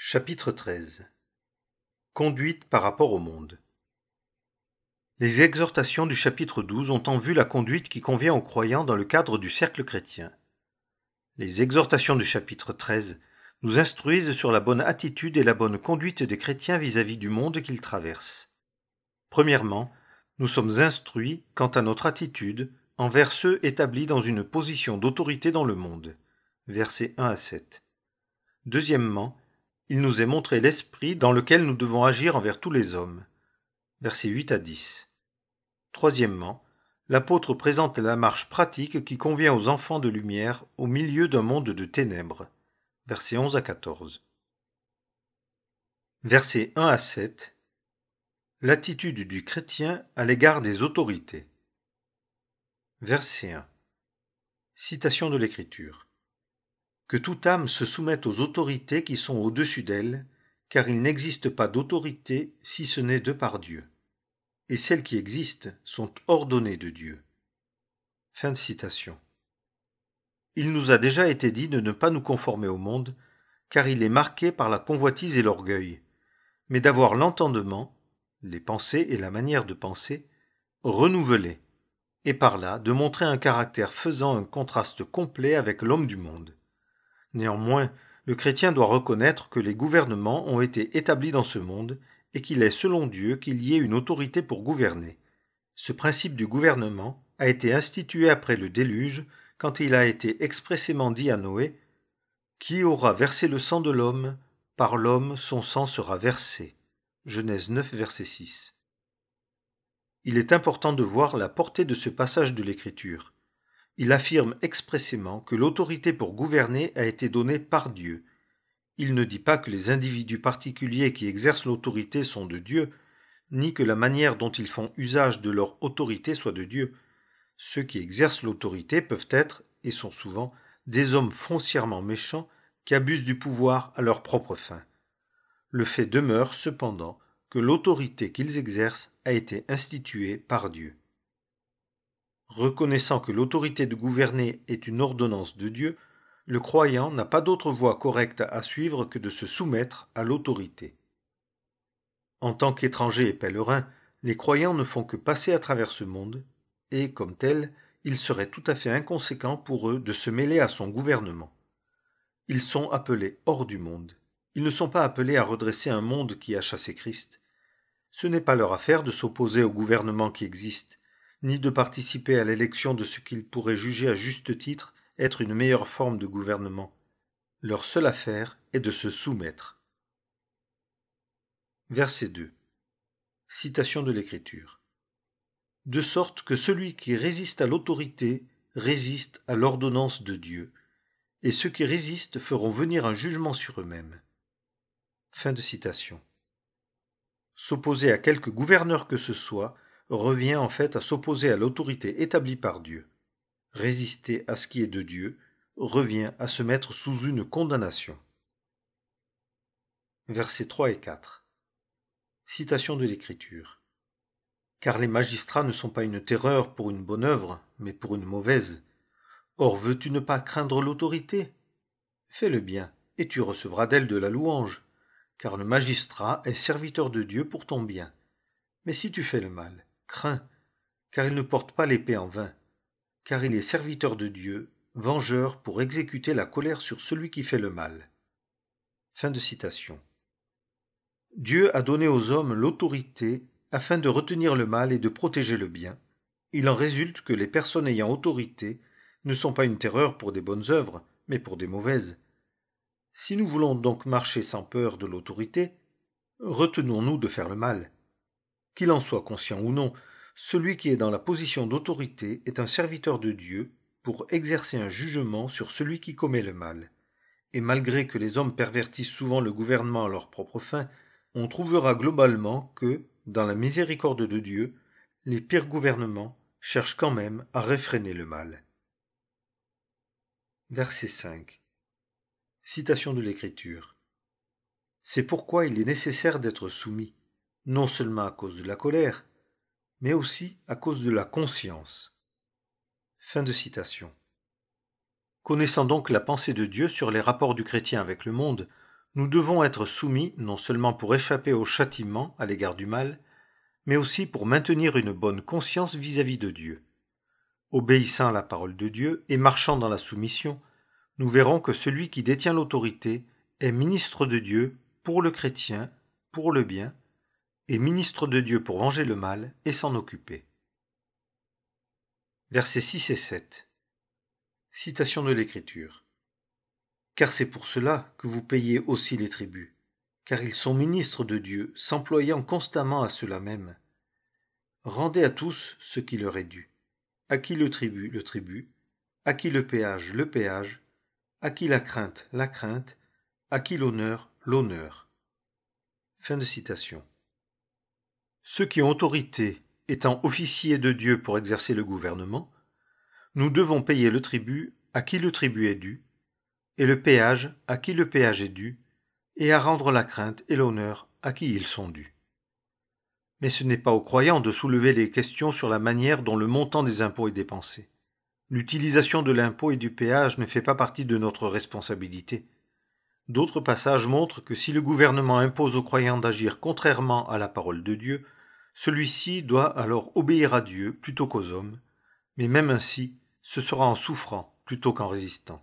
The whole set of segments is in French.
Chapitre 13. Conduite par rapport au monde. Les exhortations du chapitre 12 ont en vue la conduite qui convient aux croyants dans le cadre du cercle chrétien. Les exhortations du chapitre 13 nous instruisent sur la bonne attitude et la bonne conduite des chrétiens vis-à-vis du monde qu'ils traversent. Premièrement, nous sommes instruits quant à notre attitude envers ceux établis dans une position d'autorité dans le monde. Versets 1 à 7. Deuxièmement, il nous est montré l'esprit dans lequel nous devons agir envers tous les hommes. Versets 8 à 10. Troisièmement, l'apôtre présente la marche pratique qui convient aux enfants de lumière au milieu d'un monde de ténèbres. Versets 11 à 14. Versets 1 à 7. L'attitude du chrétien à l'égard des autorités. Verset 1. Citation de l'Écriture. Que toute âme se soumette aux autorités qui sont au-dessus d'elle, car il n'existe pas d'autorité si ce n'est de par Dieu. Et celles qui existent sont ordonnées de Dieu. Fin de citation. Il nous a déjà été dit de ne pas nous conformer au monde, car il est marqué par la convoitise et l'orgueil, mais d'avoir l'entendement, les pensées et la manière de penser, renouvelés, et par là de montrer un caractère faisant un contraste complet avec l'homme du monde. Néanmoins, le chrétien doit reconnaître que les gouvernements ont été établis dans ce monde et qu'il est selon Dieu qu'il y ait une autorité pour gouverner. Ce principe du gouvernement a été institué après le déluge quand il a été expressément dit à Noé « Qui aura versé le sang de l'homme, par l'homme son sang sera versé. » Genèse 9, verset 6. Il est important de voir la portée de ce passage de l'Écriture. Il affirme expressément que l'autorité pour gouverner a été donnée par Dieu. Il ne dit pas que les individus particuliers qui exercent l'autorité sont de Dieu, ni que la manière dont ils font usage de leur autorité soit de Dieu. Ceux qui exercent l'autorité peuvent être, et sont souvent, des hommes foncièrement méchants qui abusent du pouvoir à leur propre fin. Le fait demeure, cependant, que l'autorité qu'ils exercent a été instituée par Dieu. Reconnaissant que l'autorité de gouverner est une ordonnance de Dieu, le croyant n'a pas d'autre voie correcte à suivre que de se soumettre à l'autorité. En tant qu'étrangers et pèlerins, les croyants ne font que passer à travers ce monde, et, comme tels, il serait tout à fait inconséquent pour eux de se mêler à son gouvernement. Ils sont appelés hors du monde. Ils ne sont pas appelés à redresser un monde qui a chassé Christ. Ce n'est pas leur affaire de s'opposer au gouvernement qui existe, ni de participer à l'élection de ce qu'ils pourraient juger à juste titre être une meilleure forme de gouvernement. Leur seule affaire est de se soumettre. Verset 2. Citation de l'Écriture. De sorte que celui qui résiste à l'autorité résiste à l'ordonnance de Dieu, et ceux qui résistent feront venir un jugement sur eux-mêmes. Fin de citation. S'opposer à quelque gouverneur que ce soit revient en fait à s'opposer à l'autorité établie par Dieu. Résister à ce qui est de Dieu revient à se mettre sous une condamnation. Versets 3 et 4. Citation de l'Écriture. Car les magistrats ne sont pas une terreur pour une bonne œuvre, mais pour une mauvaise. Or veux-tu ne pas craindre l'autorité? Fais le bien, et tu recevras d'elle de la louange, car le magistrat est serviteur de Dieu pour ton bien. Mais si tu fais le mal, crains, car il ne porte pas l'épée en vain, car il est serviteur de Dieu, vengeur pour exécuter la colère sur celui qui fait le mal. Fin de citation. Dieu a donné aux hommes l'autorité afin de retenir le mal et de protéger le bien. Il en résulte que les personnes ayant autorité ne sont pas une terreur pour des bonnes œuvres, mais pour des mauvaises. Si nous voulons donc marcher sans peur de l'autorité, retenons-nous de faire le mal. Qu'il en soit conscient ou non, celui qui est dans la position d'autorité est un serviteur de Dieu pour exercer un jugement sur celui qui commet le mal. Et malgré que les hommes pervertissent souvent le gouvernement à leur propre fin, on trouvera globalement que, dans la miséricorde de Dieu, les pires gouvernements cherchent quand même à réfréner le mal. Verset 5. Citation de l'Écriture. C'est pourquoi il est nécessaire d'être soumis, non seulement à cause de la colère, mais aussi à cause de la conscience. Fin de citation. Connaissant donc la pensée de Dieu sur les rapports du chrétien avec le monde, Nous devons être soumis non seulement pour échapper au châtiment à l'égard du mal, mais aussi pour maintenir une bonne conscience vis-à-vis de Dieu. Obéissant à la parole de Dieu et marchant dans la soumission, nous verrons que celui qui détient l'autorité est ministre de Dieu pour le chrétien, pour le bien, et ministre de Dieu pour venger le mal et s'en occuper. Versets 6 et 7. Citation de l'Écriture. Car c'est pour cela que vous payez aussi les tributs, car ils sont ministres de Dieu, s'employant constamment à cela même. Rendez à tous ce qui leur est dû. À qui le tribut, à qui le péage, à qui la crainte, à qui l'honneur. Fin de citation. Ceux qui ont autorité étant officiers de Dieu pour exercer le gouvernement, nous devons payer le tribut à qui le tribut est dû, et le péage à qui le péage est dû, et à rendre la crainte et l'honneur à qui ils sont dus. Mais ce n'est pas aux croyants de soulever les questions sur la manière dont le montant des impôts est dépensé. L'utilisation de l'impôt et du péage ne fait pas partie de notre responsabilité. D'autres passages montrent que si le gouvernement impose aux croyants d'agir contrairement à la parole de Dieu, celui-ci doit alors obéir à Dieu plutôt qu'aux hommes, mais même ainsi, ce sera en souffrant plutôt qu'en résistant.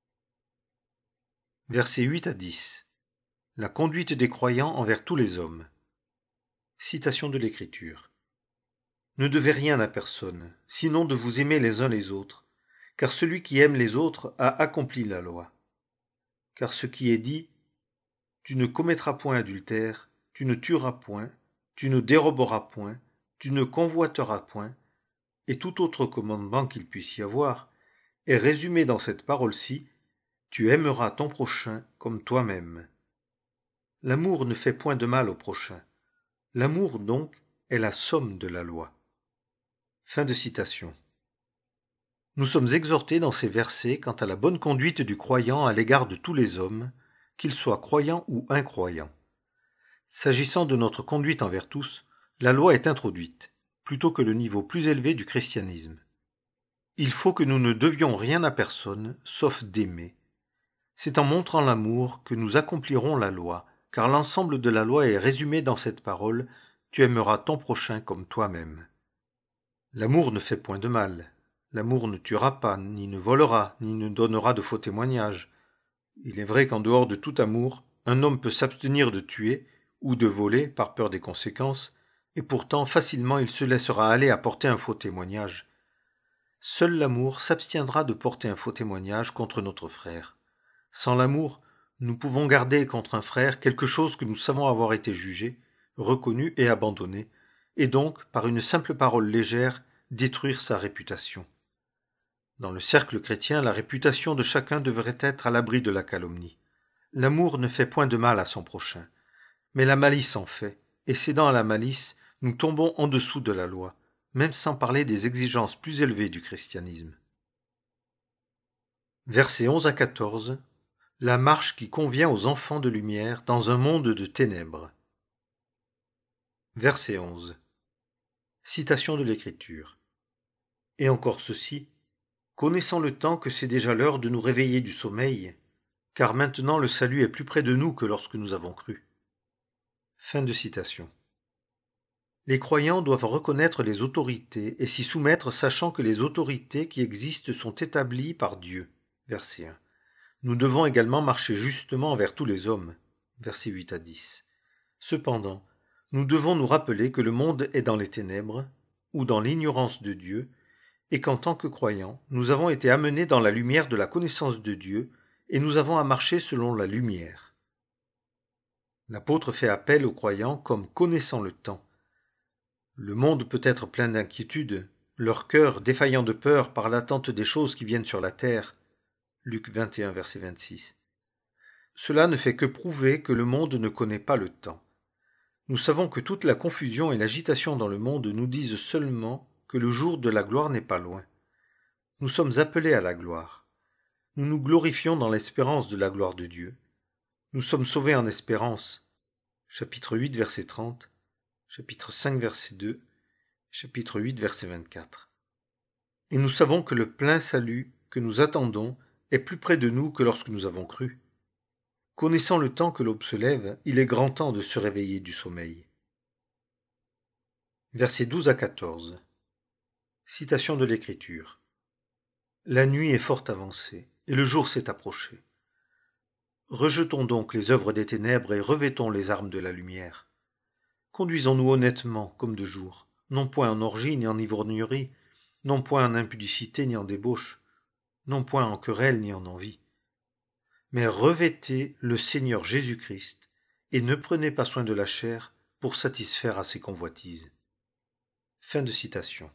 Versets 8 à 10. La conduite des croyants envers tous les hommes. Citation de l'Écriture. Ne devez rien à personne, sinon de vous aimer les uns les autres, car celui qui aime les autres a accompli la loi. Car ce qui est dit, tu ne commettras point adultère, tu ne tueras point, tu ne déroberas point, tu ne convoiteras point, et tout autre commandement qu'il puisse y avoir, est résumé dans cette parole-ci, tu aimeras ton prochain comme toi-même. L'amour ne fait point de mal au prochain. L'amour, donc, est la somme de la loi. Fin de citation. Nous sommes exhortés dans ces versets quant à la bonne conduite du croyant à l'égard de tous les hommes, qu'ils soient croyants ou incroyants. S'agissant de notre conduite envers tous, la loi est introduite, plutôt que le niveau plus élevé du christianisme. Il faut que nous ne devions rien à personne, sauf d'aimer. C'est en montrant l'amour que nous accomplirons la loi, car l'ensemble de la loi est résumé dans cette parole « Tu aimeras ton prochain comme toi-même ». L'amour ne fait point de mal. L'amour ne tuera pas, ni ne volera, ni ne donnera de faux témoignages. Il est vrai qu'en dehors de tout amour, un homme peut s'abstenir de tuer ou de voler par peur des conséquences, et pourtant facilement il se laissera aller à porter un faux témoignage. Seul l'amour s'abstiendra de porter un faux témoignage contre notre frère. Sans l'amour, nous pouvons garder contre un frère quelque chose que nous savons avoir été jugé, reconnu et abandonné, et donc, par une simple parole légère, détruire sa réputation. Dans le cercle chrétien, la réputation de chacun devrait être à l'abri de la calomnie. L'amour ne fait point de mal à son prochain, mais la malice en fait, et cédant à la malice, nous tombons en dessous de la loi, même sans parler des exigences plus élevées du christianisme. Versets 11 à 14. La marche qui convient aux enfants de lumière dans un monde de ténèbres. Verset 11. Citation de l'Écriture. Et encore ceci, connaissant le temps que c'est déjà l'heure de nous réveiller du sommeil, car maintenant le salut est plus près de nous que lorsque nous avons cru. Fin de citation. Les croyants doivent reconnaître les autorités et s'y soumettre sachant que les autorités qui existent sont établies par Dieu. Verset 1. Nous devons également marcher justement envers tous les hommes. Versets 8 à 10. Cependant, nous devons nous rappeler que le monde est dans les ténèbres, ou dans l'ignorance de Dieu, et qu'en tant que croyants, nous avons été amenés dans la lumière de la connaissance de Dieu, et nous avons à marcher selon la lumière. L'apôtre fait appel aux croyants comme connaissant le temps. Le monde peut être plein d'inquiétudes, leur cœur défaillant de peur par l'attente des choses qui viennent sur la terre. Luc 21, verset 26. Cela ne fait que prouver que le monde ne connaît pas le temps. Nous savons que toute la confusion et l'agitation dans le monde nous disent seulement que le jour de la gloire n'est pas loin. Nous sommes appelés à la gloire. Nous nous glorifions dans l'espérance de la gloire de Dieu. Nous sommes sauvés en espérance. Chapitre 8, verset 30, chapitre 5, verset 2, chapitre 8, verset 24. Et nous savons que le plein salut que nous attendons est plus près de nous que lorsque nous avons cru. Connaissant le temps que l'aube se lève, il est grand temps de se réveiller du sommeil. Versets 12 à 14. Citation de l'Écriture. La nuit est fort avancée, et le jour s'est approché. Rejetons donc les œuvres des ténèbres et revêtons les armes de la lumière. Conduisons-nous honnêtement comme de jour, non point en orgie ni en ivrognerie, non point en impudicité ni en débauche, non point en querelle ni en envie. Mais revêtez le Seigneur Jésus-Christ, et ne prenez pas soin de la chair pour satisfaire à ses convoitises. Fin de citation.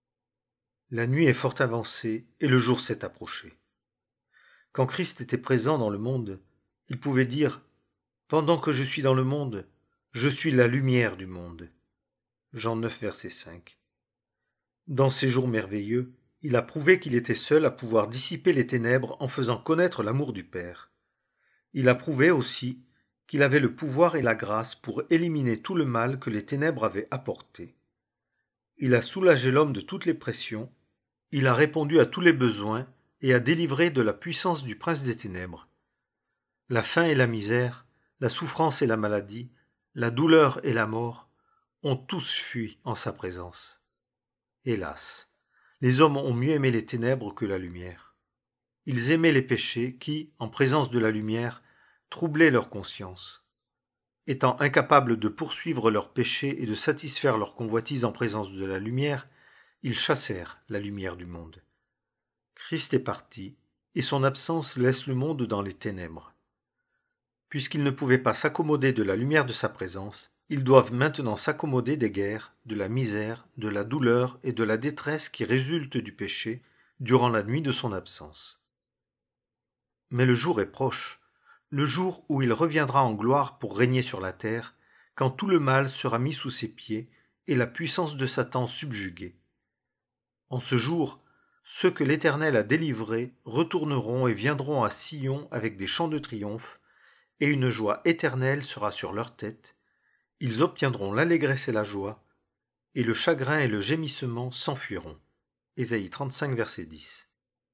La nuit est fort avancée, et le jour s'est approché. Quand Christ était présent dans le monde, il pouvait dire « Pendant que je suis dans le monde, je suis la lumière du monde ». Jean 9, verset 5. Dans ces jours merveilleux, il a prouvé qu'il était seul à pouvoir dissiper les ténèbres en faisant connaître l'amour du Père. Il a prouvé aussi qu'il avait le pouvoir et la grâce pour éliminer tout le mal que les ténèbres avaient apporté. Il a soulagé l'homme de toutes les pressions, il a répondu à tous les besoins et a délivré de la puissance du prince des ténèbres. La faim et la misère, la souffrance et la maladie, la douleur et la mort ont tous fui en sa présence. Hélas, les hommes ont mieux aimé les ténèbres que la lumière. Ils aimaient les péchés qui, en présence de la lumière, troublaient leur conscience. Étant incapables de poursuivre leurs péchés et de satisfaire leurs convoitises en présence de la lumière, ils chassèrent la lumière du monde. Christ est parti, et son absence laisse le monde dans les ténèbres. Puisqu'ils ne pouvaient pas s'accommoder de la lumière de sa présence, ils doivent maintenant s'accommoder des guerres, de la misère, de la douleur et de la détresse qui résultent du péché durant la nuit de son absence. Mais le jour est proche, le jour où il reviendra en gloire pour régner sur la terre, quand tout le mal sera mis sous ses pieds et la puissance de Satan subjuguée. En ce jour, ceux que l'Éternel a délivrés retourneront et viendront à Sion avec des chants de triomphe, et une joie éternelle sera sur leur tête. Ils obtiendront l'allégresse et la joie, et le chagrin et le gémissement s'enfuiront. Ésaïe 35, verset 10.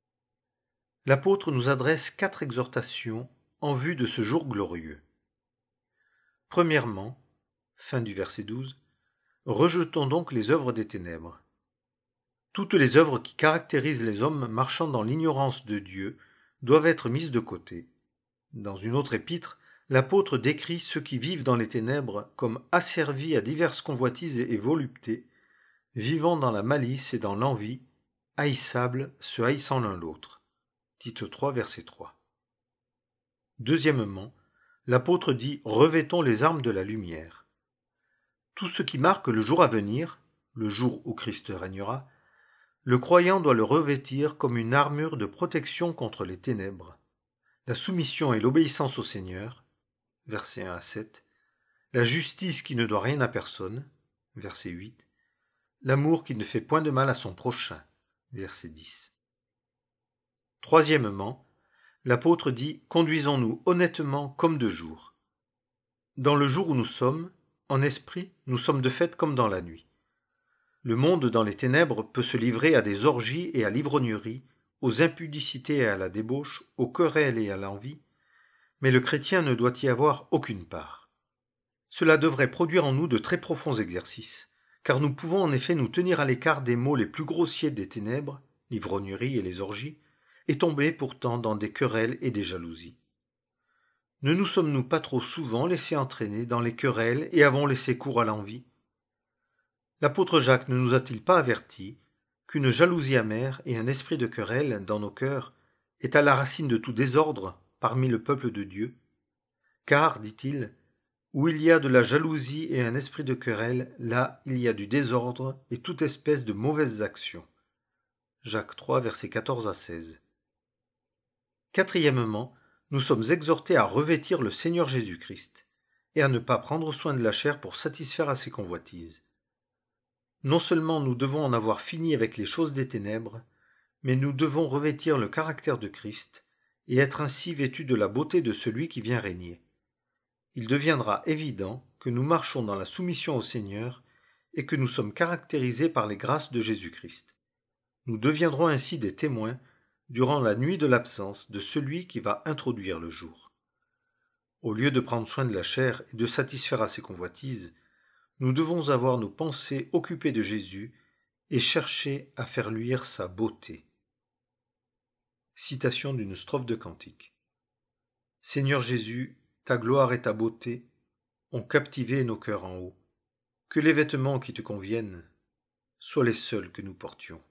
L'apôtre nous adresse 4 exhortations en vue de ce jour glorieux. Premièrement, fin du verset 12, rejetons donc les œuvres des ténèbres. Toutes les œuvres qui caractérisent les hommes marchant dans l'ignorance de Dieu doivent être mises de côté. Dans une autre épître, l'apôtre décrit ceux qui vivent dans les ténèbres comme asservis à diverses convoitises et voluptés, vivant dans la malice et dans l'envie, haïssables, se haïssant l'un l'autre. Tite 3, verset 3. Deuxièmement, l'apôtre dit « Revêtons les armes de la lumière ». Tout ce qui marque le jour à venir, le jour où Christ régnera, le croyant doit le revêtir comme une armure de protection contre les ténèbres. La soumission et l'obéissance au Seigneur, versets 1 à 7, la justice qui ne doit rien à personne, verset 8, l'amour qui ne fait point de mal à son prochain, verset 10. Troisièmement, l'apôtre dit « Conduisons-nous honnêtement comme de jour ». Dans le jour où nous sommes, en esprit, nous sommes de fait comme dans la nuit. Le monde dans les ténèbres peut se livrer à des orgies et à l'ivrognerie, aux impudicités et à la débauche, aux querelles et à l'envie, mais le chrétien ne doit y avoir aucune part. Cela devrait produire en nous de très profonds exercices, car nous pouvons en effet nous tenir à l'écart des maux les plus grossiers des ténèbres, l'ivrognerie et les orgies, et tomber pourtant dans des querelles et des jalousies. Ne nous sommes-nous pas trop souvent laissés entraîner dans les querelles et avons laissé cours à l'envie ? L'apôtre Jacques ne nous a-t-il pas avertis qu'une jalousie amère et un esprit de querelle dans nos cœurs est à la racine de tout désordre parmi le peuple de Dieu ? Car, dit-il, où il y a de la jalousie et un esprit de querelle, là il y a du désordre et toute espèce de mauvaises actions. Jacques 3, versets 14 à 16. Quatrièmement, nous sommes exhortés à revêtir le Seigneur Jésus-Christ et à ne pas prendre soin de la chair pour satisfaire à ses convoitises. Non seulement nous devons en avoir fini avec les choses des ténèbres, mais nous devons revêtir le caractère de Christ et être ainsi vêtus de la beauté de celui qui vient régner. Il deviendra évident que nous marchons dans la soumission au Seigneur et que nous sommes caractérisés par les grâces de Jésus-Christ. Nous deviendrons ainsi des témoins durant la nuit de l'absence de celui qui va introduire le jour. Au lieu de prendre soin de la chair et de satisfaire à ses convoitises, nous devons avoir nos pensées occupées de Jésus et chercher à faire luire sa beauté. Citation d'une strophe de cantique. Seigneur Jésus, ta gloire et ta beauté ont captivé nos cœurs en haut. Que les vêtements qui te conviennent soient les seuls que nous portions.